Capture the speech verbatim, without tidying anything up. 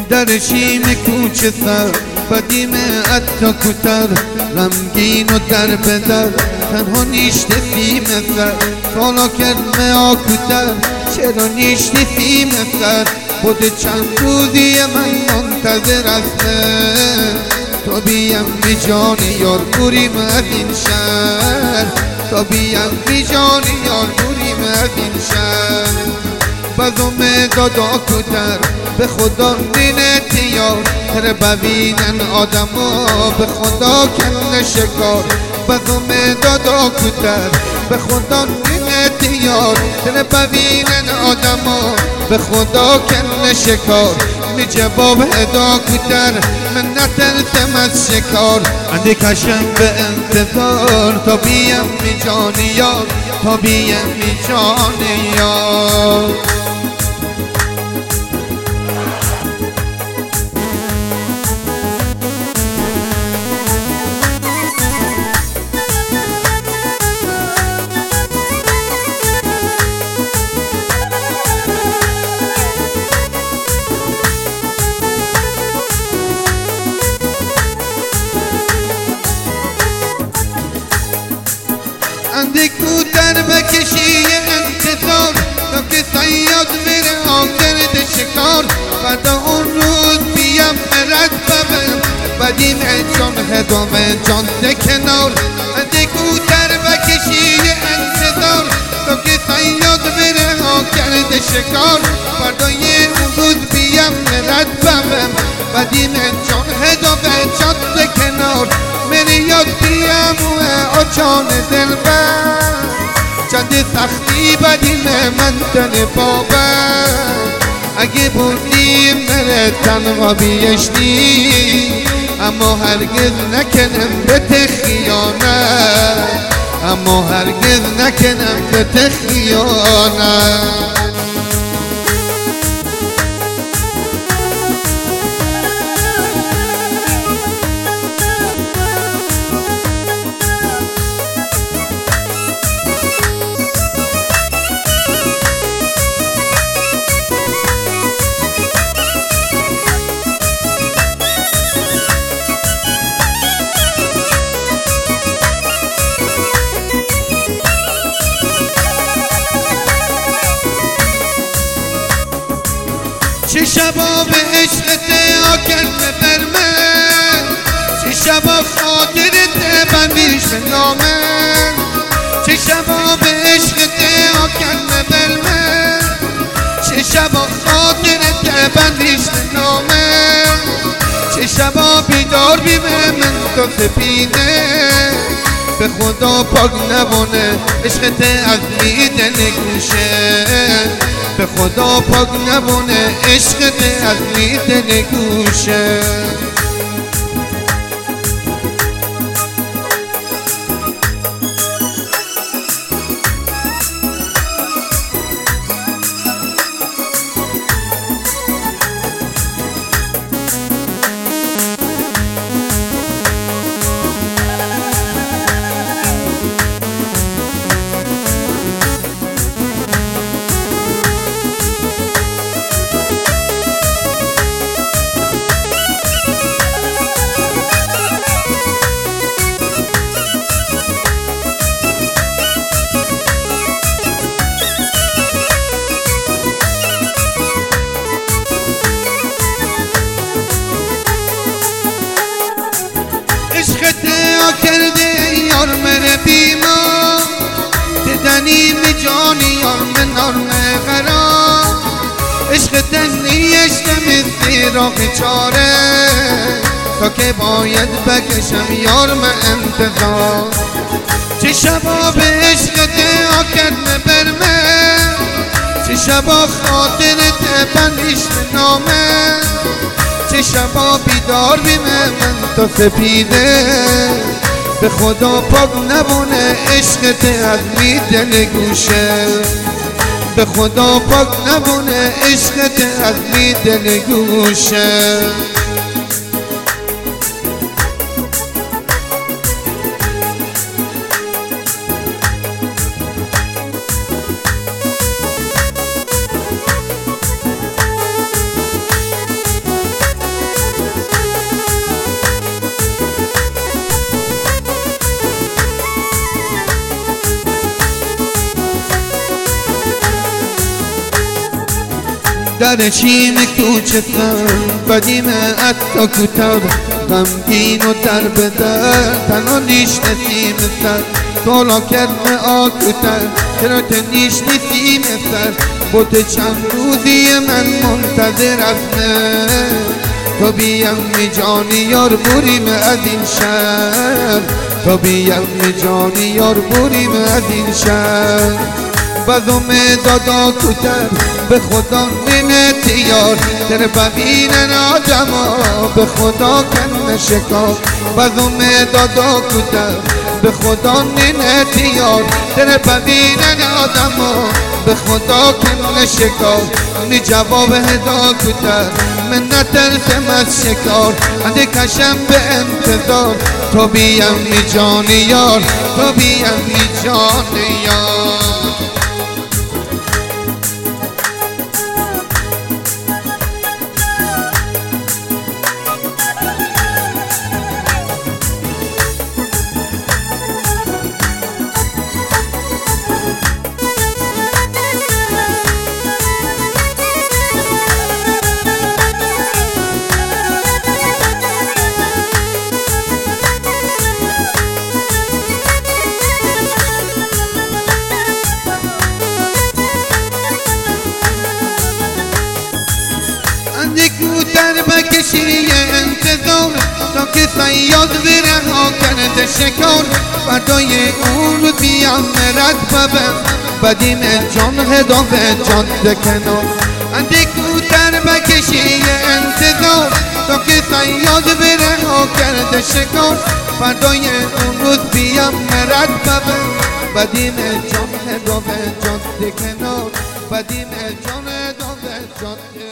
در شیم کوچه سر بدیم اتا کتر غمگین و در بدر تنها نیشت فیم سر سالا کرد میا کتر چرا نیشت فیم سر بود چند روزی من منتظر اسمه تا بیم بی جان یار بریم از این شهر تا بیم بی جان یار بریم از این شهر بزم دادا کتر به خدا دینت یار تر ببینن آدما به خدا کن شکار بزم دادا کتر به خدا دینت یار تر ببینن آدما به خدا کن شکار می جواب ادا کتر من نترسم از شکار اندی کشم به انتظار تا بیم می جانی یار تا بیم می جانی یار اندی کتر بکشی انتظار تا که سیاد بره آگرد شکار فردا اون روز بیم مرد ببم بدیم جان هدام جان ده کنار اندی کتر بکشی انتظار تا که سیاد بره آگرد شکار فردا یه اون روز بیم مرد ببم بدیم جان هدام جان ده کنار میری یاد بیم و آجان دل بر چند سختی بدیم من تن بابر اگه بودیم مره تنها بیشتی اما هرگز نکنم به تخیانت اما هرگز نکنم به تخیانت چه شبا به عشقت آکرد بر من چه شبا خاطرت بندیش به نامن چه شبا به عشقت آکرد بر من چه شبا خاطرت بندیش به نامن چه شبا بیدار بیمه من تو سپیده به خدا پاک نبونه عشقت از میدن گوشه به خدا پاک نبونه عشقت از میدن گوشه عشقت کرده یار مره بیما تدنی می جانی یار من نرم غرام عشقت نیشتم استراق چاره تا که باید بکشم یار من انتظار چه شبا به عشقت آکرد بر من چه شبا خاطرت بندیش به نامه چه شبا بیدار بیمه من تو سپیده به خدا پاک نبونه عشقت از میدن گوشه به خدا پاک نبونه عشقت از میدن گوشه در چیم کوچکتر بدیم حتی کوتر غمگین و در بدر تنها نیش نسیمتر تولا کرم آکوتر کرات نیش نسیمتر بود چند روزی من منتظر ازمه تو بیم می جانی یار بریم از این شهر تو بیم می جانی یار بریم از این شهر بزم دادا کوتر به خدا نمت یار در ببینن آدم ها به خدا کن شکار بزم دادا کوتر به خدا نمت یار در ببینن آدم ها به خدا کن شکار می جواب هدا کوتر من نترسم از شکار اده کشم به انتظار تو بیم می جان یار تو بیم می جان یار در بکشی انتظار تا که صیاد بره ها کرده شکار فردای اون رو بیام مرد ببم بدیم جان هداف جاده کنار اندی در بکشی انتظار تا که صیاد بره ها کرده شکار فردای اون روز بیام مرد ببم بدیم جان هداف جاده کنار بدیم جان هداف جاده